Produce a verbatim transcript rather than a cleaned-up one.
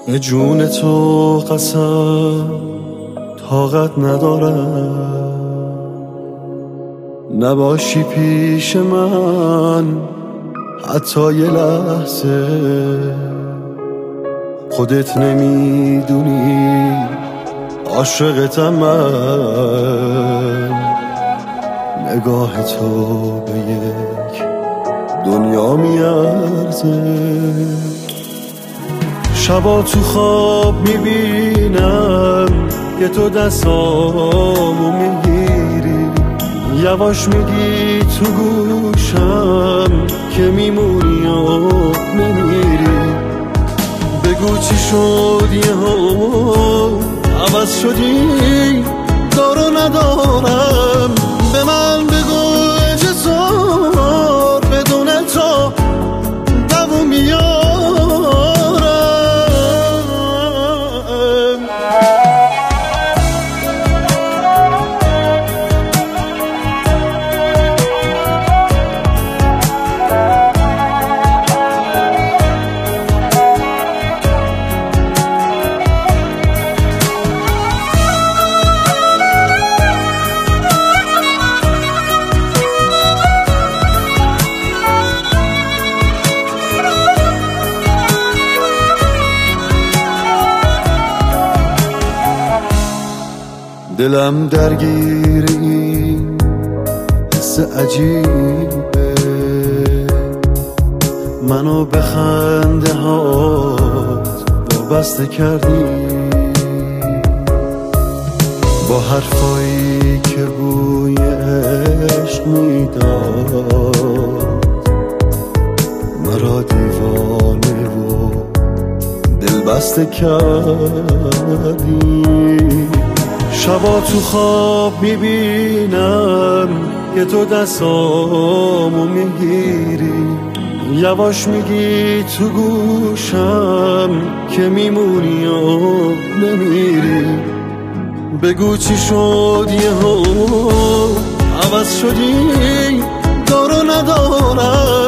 به جون تو قسم طاقت ندارم نباشی پیش من حتی یه لحظه. خودت نمیدونی عاشقتم من، نگاه تو به یک دنیا میارزه. شبا تو خواب میبینم که تو دستامو میگیری، یواش میگی تو گوشم که میمونی و نمیری. بگو چی شد یهو عوض شدی، دارو ندارم به من بگو جسار بدون تو دوو میارم. دلم درگیر این حس عجیبه، منو به خنده هات وابسته کردی. با حرفایی که بوی عشق میداد مرا دیوانه و دل بسته کردی. شبا تو خواب میبینم که تو دستامو میگیری، یواش میگی تو گوشم که میمونی و نمیری. بگو چی شد یهو عوض شدی، دارو ندارم